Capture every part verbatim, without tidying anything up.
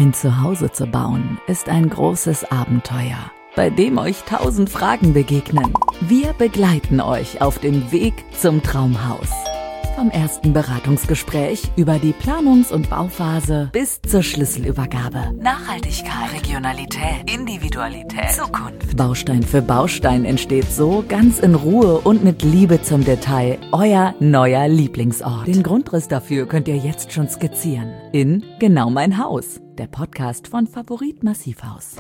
Ein Zuhause zu bauen ist ein großes Abenteuer, bei dem euch tausend Fragen begegnen. Wir begleiten euch auf dem Weg zum Traumhaus. Vom ersten Beratungsgespräch über die Planungs- und Bauphase bis zur Schlüsselübergabe. Nachhaltigkeit, Regionalität, Individualität, Zukunft. Baustein für Baustein entsteht so ganz in Ruhe und mit Liebe zum Detail euer neuer Lieblingsort. Den Grundriss dafür könnt ihr jetzt schon skizzieren in Genau mein Haus, der Podcast von Favorit Massivhaus.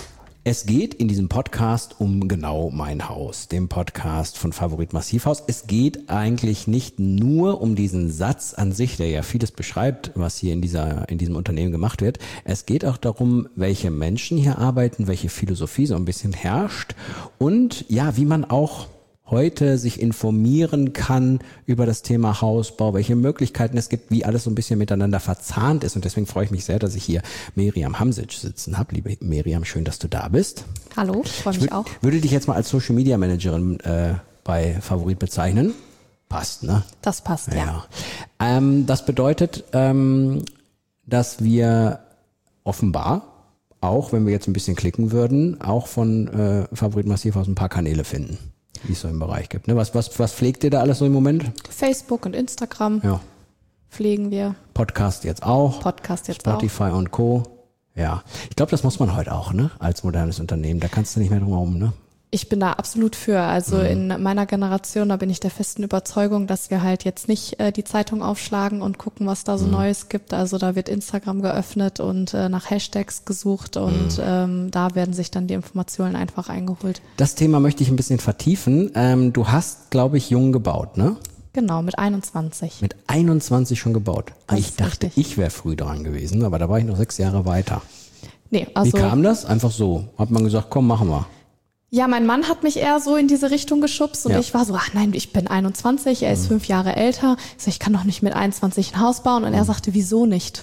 Es geht in diesem Podcast um Genau mein Haus, dem Podcast von Favorit Massivhaus. Es geht eigentlich nicht nur um diesen Satz an sich, der ja vieles beschreibt, was hier in dieser in diesem Unternehmen gemacht wird. Es geht auch darum, welche Menschen hier arbeiten, welche Philosophie so ein bisschen herrscht und ja, wie man auch heute sich informieren kann über das Thema Hausbau, welche Möglichkeiten es gibt, wie alles so ein bisschen miteinander verzahnt ist. Und deswegen freue ich mich sehr, dass ich hier Miriam Hamsic sitzen habe. Liebe Miriam, schön, dass du da bist. Hallo, ich freue mich ich würd, auch. Würde dich jetzt mal als Social Media Managerin äh, bei Favorit bezeichnen? Passt, ne? Das passt, ja. ja. Ähm, das bedeutet, ähm, dass wir offenbar, auch wenn wir jetzt ein bisschen klicken würden, auch von äh, Favorit Massivhaus ein paar Kanäle finden, wie es so im Bereich gibt. Ne? Was, was, was pflegt ihr da alles so im Moment? Facebook und Instagram ja. pflegen wir. Podcast jetzt auch. Podcast jetzt Spotify auch. und Co. Ja, ich glaube, das muss man heute auch, ne? Als modernes Unternehmen. Da kannst du nicht mehr drum herum, ne? Ich bin da absolut für. Also mhm. in meiner Generation, da bin ich der festen Überzeugung, dass wir halt jetzt nicht äh, die Zeitung aufschlagen und gucken, was da so mhm. Neues gibt. Also da wird Instagram geöffnet und äh, nach Hashtags gesucht und mhm. ähm, da werden sich dann die Informationen einfach eingeholt. Das Thema möchte ich ein bisschen vertiefen. Ähm, du hast, glaube ich, jung gebaut, ne? Genau, mit einundzwanzig. Mit einundzwanzig schon gebaut. Das ich dachte, richtig. ich wäre früh dran gewesen, aber da war ich noch sechs Jahre weiter. Nee, also. Wie kam das? Einfach so. Hat man gesagt, komm, machen wir. Ja, mein Mann hat mich eher so in diese Richtung geschubst und ja. ich war so, ach nein, ich bin einundzwanzig, er ist mhm. fünf Jahre älter. Ich so, ich kann doch nicht mit einundzwanzig ein Haus bauen. Und er sagte, wieso nicht?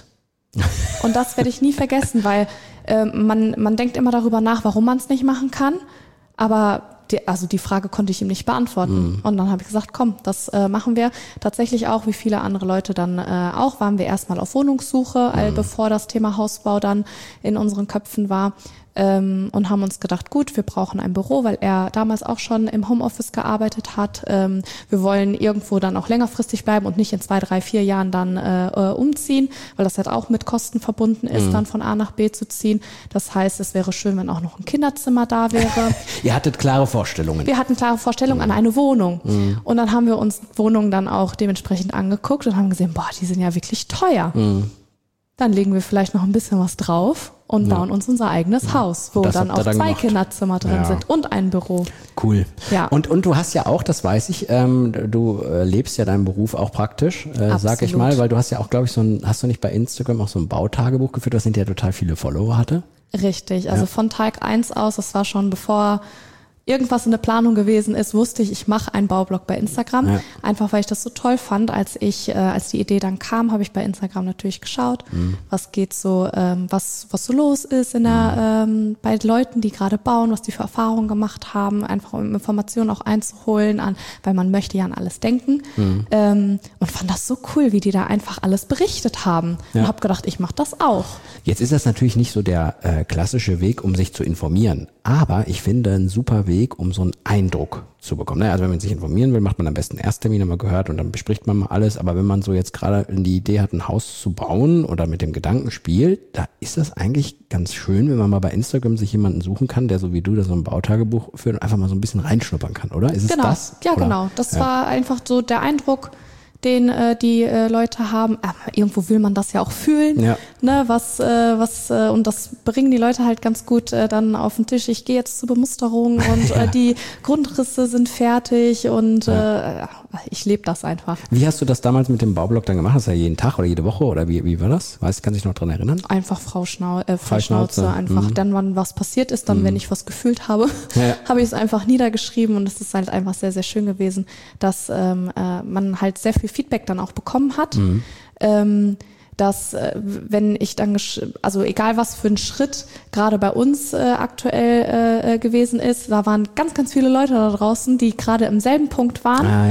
Und das werde ich nie vergessen, weil äh, man man denkt immer darüber nach, warum man es nicht machen kann. Aber die, also die Frage konnte ich ihm nicht beantworten. Mhm. Und dann habe ich gesagt, komm, das äh, machen wir. Tatsächlich auch, wie viele andere Leute dann äh, auch, waren wir erstmal auf Wohnungssuche, mhm. äh, bevor das Thema Hausbau dann in unseren Köpfen war. Ähm, und haben uns gedacht, gut, wir brauchen ein Büro, weil er damals auch schon im Homeoffice gearbeitet hat. Ähm, wir wollen irgendwo dann auch längerfristig bleiben und nicht in zwei, drei, vier Jahren dann äh, umziehen, weil das halt auch mit Kosten verbunden ist, mhm. dann von A nach B zu ziehen. Das heißt, es wäre schön, wenn auch noch ein Kinderzimmer da wäre. Ihr hattet klare Vorstellungen. Wir hatten klare Vorstellungen mhm. an eine Wohnung. Mhm. Und dann haben wir uns Wohnungen dann auch dementsprechend angeguckt und haben gesehen, boah, die sind ja wirklich teuer. Mhm. Dann legen wir vielleicht noch ein bisschen was drauf und bauen ja. uns unser eigenes ja. Haus, wo dann auch dann zwei gemacht. Kinderzimmer drin ja. sind und ein Büro. Cool. Ja. Und und du hast ja auch, das weiß ich, ähm, du äh, lebst ja deinen Beruf auch praktisch, äh, sag ich mal, weil du hast ja auch, glaube ich, so ein, hast du nicht bei Instagram auch so ein Bautagebuch geführt, was hinterher total viele Follower hatte? Richtig, also ja. von Tag eins aus, das war schon bevor irgendwas in der Planung gewesen ist, wusste ich, ich mache einen Baublog bei Instagram. Ja. Einfach, weil ich das so toll fand. Als ich, äh, als die Idee dann kam, habe ich bei Instagram natürlich geschaut, mhm. was geht so, ähm, was was so los ist in der, mhm. ähm, bei Leuten, die gerade bauen, was die für Erfahrungen gemacht haben, einfach um Informationen auch einzuholen, an, weil man möchte ja an alles denken. Mhm. Ähm, und fand das so cool, wie die da einfach alles berichtet haben. Ja. Und habe gedacht, ich mache das auch. Jetzt ist das natürlich nicht so der äh, klassische Weg, um sich zu informieren. Aber ich finde ein super Weg, um so einen Eindruck zu bekommen. Also wenn man sich informieren will, macht man am besten einen Ersttermin, haben wir gehört, und dann bespricht man mal alles. Aber wenn man so jetzt gerade die Idee hat, ein Haus zu bauen oder mit dem Gedanken spielt, da ist das eigentlich ganz schön, wenn man mal bei Instagram sich jemanden suchen kann, der so wie du da so ein Bautagebuch führt und einfach mal so ein bisschen reinschnuppern kann, oder? Ist es genau. das? Ja, oder? genau. Das ja. war einfach so der Eindruck, den äh, die äh, Leute haben. Aber irgendwo will man das ja auch fühlen, ja. ne, was äh, was äh, und das bringen die Leute halt ganz gut äh, dann auf den Tisch. Ich gehe jetzt zur Bemusterung und ja. äh, die Grundrisse sind fertig und ja. äh, ich lebe das einfach. Wie hast du das damals mit dem Baublog dann gemacht? Hast du ja jeden Tag oder jede Woche oder wie wie war das? Weißt, kannst du dich noch dran erinnern? Einfach Frau Schnau äh, Frau Schnauze, einfach. Mhm. Dann, wann was passiert ist, dann, mhm. wenn ich was gefühlt habe, ja. habe ich es einfach niedergeschrieben, und es ist halt einfach sehr, sehr schön gewesen, dass ähm, äh, man halt sehr viel Feedback dann auch bekommen hat. Mhm. Ähm, dass äh, wenn ich dann, gesch- also egal was für ein Schritt gerade bei uns äh, aktuell äh, gewesen ist, da waren ganz, ganz viele Leute da draußen, die gerade im selben Punkt waren. Ah, ja.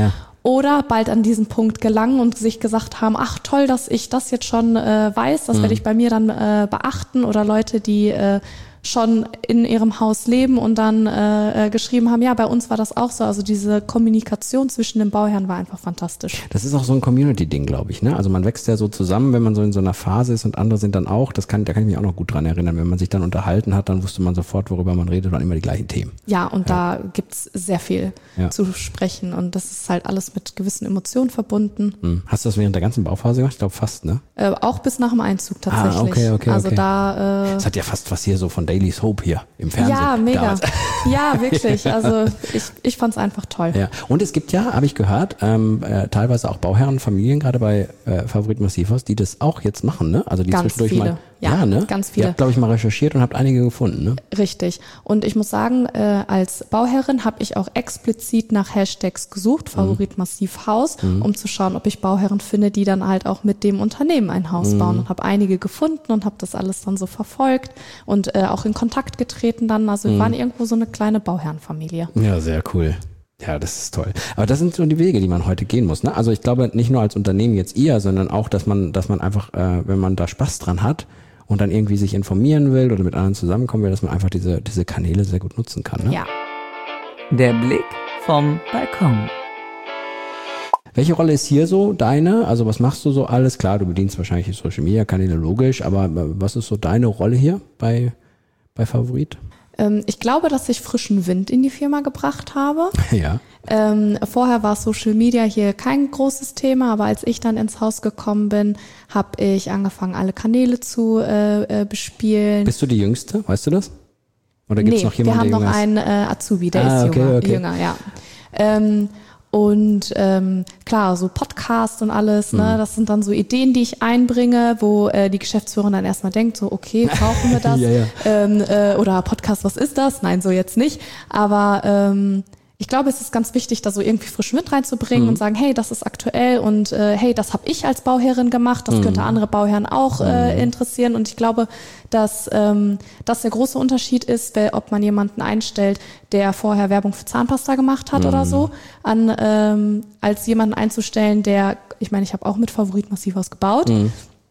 oder bald an diesen Punkt gelangen und sich gesagt haben, ach toll, dass ich das jetzt schon äh, weiß, das mhm. werde ich bei mir dann äh, beachten, oder Leute, die äh, schon in ihrem Haus leben und dann äh, geschrieben haben, ja, bei uns war das auch so. Also diese Kommunikation zwischen den Bauherren war einfach fantastisch. Das ist auch so ein Community-Ding, glaube ich, ne? Also man wächst ja so zusammen, wenn man so in so einer Phase ist, und andere sind dann auch, das kann, da kann ich mich auch noch gut dran erinnern, wenn man sich dann unterhalten hat, dann wusste man sofort, worüber man redet, waren immer die gleichen Themen. Ja, und ja. da gibt's sehr viel ja. zu sprechen, und das ist halt alles mit gewissen Emotionen verbunden. Hm. Hast du das während der ganzen Bauphase gemacht? Ich glaube fast, ne? Äh, auch bis nach dem Einzug tatsächlich. Ah, okay, okay, also okay. da. Äh, das hat ja fast was hier so von Daily Soap hier im Fernsehen. Ja, mega. Damals. Ja, wirklich. Also ich, ich fand's einfach toll. Ja. Und es gibt ja, habe ich gehört, ähm, äh, teilweise auch Bauherren, Familien, gerade bei äh, Favorit Massivhaus, die das auch jetzt machen, ne? Also die ganz zwischendurch viele. mal. Ja, ja, ne? ganz viele. Ihr habt, glaube ich, mal recherchiert und habt einige gefunden, ne? Richtig. Und ich muss sagen, äh, als Bauherrin habe ich auch explizit nach Hashtags gesucht, Favorit Massivhaus, mhm. um zu schauen, ob ich Bauherren finde, die dann halt auch mit dem Unternehmen ein Haus mhm. bauen. Und habe einige gefunden und habe das alles dann so verfolgt und äh, auch in Kontakt getreten dann. Also wir mhm. waren irgendwo so eine kleine Bauherrenfamilie. Ja, sehr cool. Ja, das ist toll. Aber das sind so die Wege, die man heute gehen muss, ne? Also ich glaube, nicht nur als Unternehmen jetzt ihr, sondern auch, dass man, dass man einfach, äh, wenn man da Spaß dran hat und dann irgendwie sich informieren will oder mit anderen zusammenkommen will, dass man einfach diese, diese Kanäle sehr gut nutzen kann, ne? Ja. Der Blick vom Balkon. Welche Rolle ist hier so deine? Also was machst du so alles? Klar, du bedienst wahrscheinlich die Social Media Kanäle, logisch, aber was ist so deine Rolle hier bei, bei Favorit? Ich glaube, dass ich frischen Wind in die Firma gebracht habe. Ja. Ähm, vorher war Social Media hier kein großes Thema, aber als ich dann ins Haus gekommen bin, habe ich angefangen, alle Kanäle zu äh, äh, bespielen. Bist du die Jüngste? Weißt du das? Oder gibt's nee, noch jemanden, wir haben der noch einen äh, Azubi, der ah, ist okay, jünger, okay. jünger, ja. Ähm, Und ähm, klar, so Podcast und alles, ne, Mhm. das sind dann so Ideen, die ich einbringe, wo äh, die Geschäftsführerin dann erstmal denkt, so okay, brauchen wir das? Ja, ja. Ähm, äh, oder Podcast, was ist das? Nein, so jetzt nicht. Aber ähm, ich glaube, es ist ganz wichtig, da so irgendwie frischen Wind reinzubringen Mhm. und sagen, hey, das ist aktuell und äh, hey, das habe ich als Bauherrin gemacht, das Mhm. könnte andere Bauherren auch äh, Mhm. interessieren. Und ich glaube, dass ähm, das der große Unterschied ist, wer, ob man jemanden einstellt, der vorher Werbung für Zahnpasta gemacht hat Mhm. oder so, an ähm, als jemanden einzustellen, der, ich meine, ich habe auch mit Favorit Massivhaus gebaut. Mhm.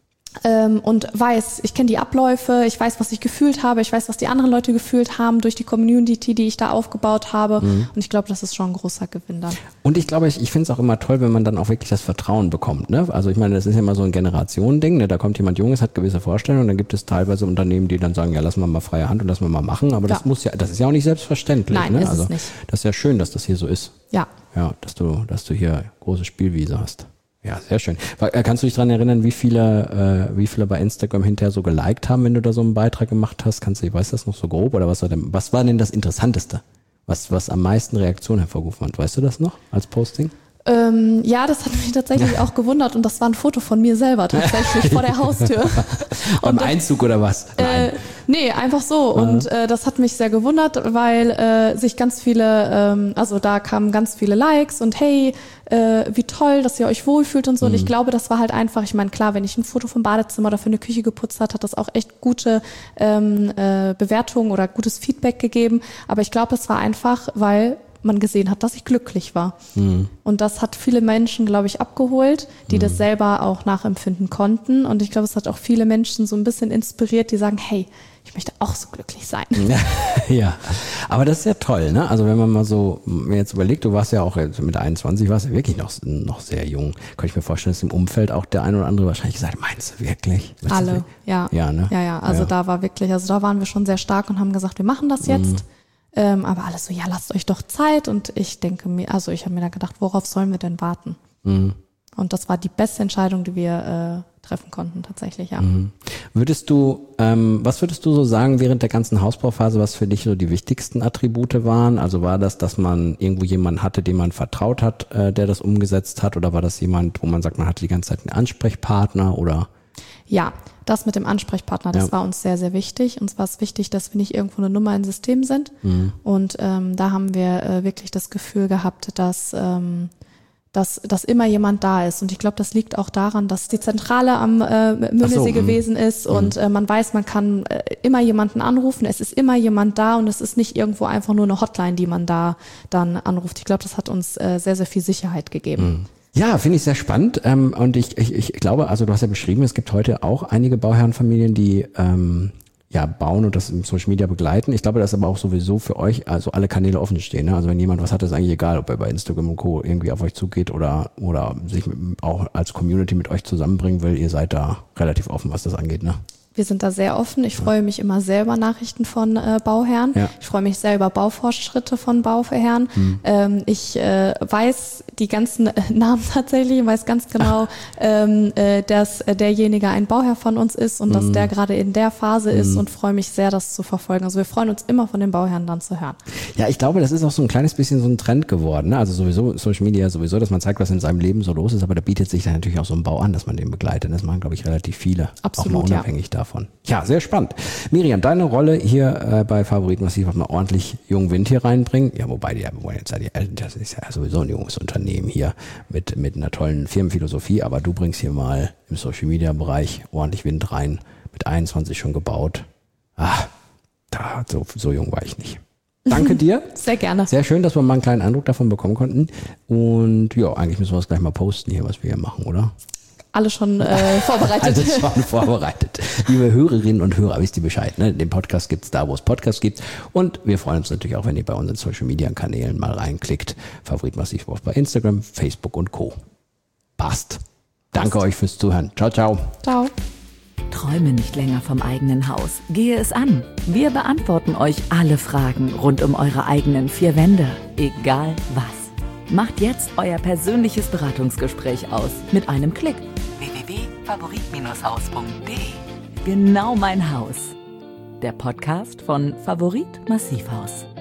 Ähm, und weiß, ich kenne die Abläufe, ich weiß, was ich gefühlt habe, ich weiß, was die anderen Leute gefühlt haben durch die Community, die ich da aufgebaut habe. Mhm. Und ich glaube, das ist schon ein großer Gewinn dann. Und ich glaube, ich, ich finde es auch immer toll, wenn man dann auch wirklich das Vertrauen bekommt, ne? Also ich meine, das ist ja immer so ein Generationending, ne? Da kommt jemand Junges, hat gewisse Vorstellungen, und dann gibt es teilweise Unternehmen, die dann sagen, ja, lassen wir mal freie Hand und lassen wir mal machen. Aber das Ja. muss ja, das ist ja auch nicht selbstverständlich. Nein, ne? ist es Also nicht. das ist ja schön, dass das hier so ist. Ja. Ja, dass du, dass du hier große Spielwiese hast. Ja, sehr schön. Kannst du dich daran erinnern, wie viele, äh, wie viele bei Instagram hinterher so geliked haben, wenn du da so einen Beitrag gemacht hast? Kannst du, weißt du das noch so grob? Oder was war denn, was war denn das Interessanteste? Was, was am meisten Reaktionen hervorgerufen hat? Weißt du das noch als Posting? Ähm, ja, das hat mich tatsächlich auch gewundert, und das war ein Foto von mir selber tatsächlich vor der Haustür. Beim Und, Einzug oder was? Äh, nee, einfach so. Und äh, das hat mich sehr gewundert, weil äh, sich ganz viele, ähm, also da kamen ganz viele Likes und hey, äh, wie toll, dass ihr euch wohlfühlt und so. Mhm. Und ich glaube, das war halt einfach, ich meine, klar, wenn ich ein Foto vom Badezimmer oder für eine Küche geputzt hat, hat das auch echt gute ähm, äh, Bewertungen oder gutes Feedback gegeben. Aber ich glaube, das war einfach, weil man gesehen hat, dass ich glücklich war. Mhm. Und das hat viele Menschen, glaube ich, abgeholt, die mhm. das selber auch nachempfinden konnten. Und ich glaube, es hat auch viele Menschen so ein bisschen inspiriert, die sagen, hey, ich möchte auch so glücklich sein. Ja, aber das ist ja toll, ne? Also wenn man mal so, mir jetzt überlegt, du warst ja auch mit einundzwanzig, warst ja wirklich noch, noch sehr jung. Kann ich mir vorstellen, dass im Umfeld auch der ein oder andere wahrscheinlich gesagt, meinst du wirklich? Meinst Alle, du wirklich? ja. Ja, ne? Ja, ja, also ja. da war wirklich, also da waren wir schon sehr stark und haben gesagt, wir machen das jetzt. Mhm. Ähm, aber alles so, ja, lasst euch doch Zeit. Und ich denke mir, also ich habe mir da gedacht, worauf sollen wir denn warten? Mhm. Und das war die beste Entscheidung, die wir äh, treffen konnten, tatsächlich, ja. Mhm. Würdest du, ähm, was würdest du so sagen während der ganzen Hausbauphase, was für dich so die wichtigsten Attribute waren? Also war das, dass man irgendwo jemanden hatte, dem man vertraut hat, äh, der das umgesetzt hat? Oder war das jemand, wo man sagt, man hatte die ganze Zeit einen Ansprechpartner oder? Ja, das mit dem Ansprechpartner, das ja. war uns sehr, sehr wichtig. Uns war es wichtig, dass wir nicht irgendwo eine Nummer im System sind. Mhm. Und ähm, da haben wir äh, wirklich das Gefühl gehabt, dass, ähm, dass, dass immer jemand da ist. Und ich glaube, das liegt auch daran, dass die Zentrale am äh, Müggelsee so, gewesen ist und äh, man weiß, man kann äh, immer jemanden anrufen. Es ist immer jemand da und es ist nicht irgendwo einfach nur eine Hotline, die man da dann anruft. Ich glaube, das hat uns äh, sehr, sehr viel Sicherheit gegeben. Ja, finde ich sehr spannend. Ähm, und ich, ich, ich glaube, also du hast ja beschrieben, es gibt heute auch einige Bauherrenfamilien, die ähm, ja, bauen und das im Social Media begleiten. Ich glaube, dass aber auch sowieso für euch also alle Kanäle offen stehen. Ne? Also wenn jemand was hat, ist eigentlich egal, ob er bei Instagram und Co. irgendwie auf euch zugeht oder oder sich mit, auch als Community mit euch zusammenbringen will. Ihr seid da relativ offen, was das angeht, ne? Wir sind da sehr offen. Ich freue mich immer sehr über Nachrichten von äh, Bauherren. Ja. Ich freue mich sehr über Baufortschritte von Bauherren. Hm. Ähm, ich äh, weiß die ganzen äh, Namen tatsächlich, ich weiß ganz genau, ähm, äh, dass äh, derjenige ein Bauherr von uns ist und hm. dass der gerade in der Phase hm. ist und freue mich sehr, das zu verfolgen. Also wir freuen uns immer von den Bauherren dann zu hören. Ja, ich glaube, das ist auch so ein kleines bisschen so ein Trend geworden. Ne? Also sowieso Social Media sowieso, dass man zeigt, was in seinem Leben so los ist, aber da bietet sich dann natürlich auch so ein Bau an, dass man den begleitet. Das machen, glaube ich, relativ viele. Absolut, auch mal unabhängig ja. davon. Davon. Ja, sehr spannend. Miriam, deine Rolle hier äh, bei Favorit Massiv, mal ordentlich jungen Wind hier reinbringen. Ja, wobei die, jetzt seid ihr, das ist ja sowieso ein junges Unternehmen hier mit mit einer tollen Firmenphilosophie, aber du bringst hier mal im Social Media Bereich ordentlich Wind rein. Mit einundzwanzig schon gebaut. Ah, da so so jung war ich nicht. Danke dir. Sehr gerne. Sehr schön, dass wir mal einen kleinen Eindruck davon bekommen konnten. Und ja, eigentlich müssen wir es gleich mal posten hier, was wir hier machen, oder? Alles schon äh, vorbereitet. Alles schon vorbereitet. Liebe Hörerinnen und Hörer, wisst ihr Bescheid. Ne? Den Podcast gibt's da, wo es Podcasts gibt. Und wir freuen uns natürlich auch, wenn ihr bei unseren Social-Media-Kanälen mal reinklickt. Favorit Massiv bei Instagram, Facebook und Co. Passt. Danke Passt. euch fürs Zuhören. Ciao, ciao. Ciao. Träume nicht länger vom eigenen Haus. Gehe es an. Wir beantworten euch alle Fragen rund um eure eigenen vier Wände. Egal was. Macht jetzt euer persönliches Beratungsgespräch aus mit einem Klick. w w w punkt favorit haus punkt de. Genau mein Haus. Der Podcast von Favorit Massivhaus.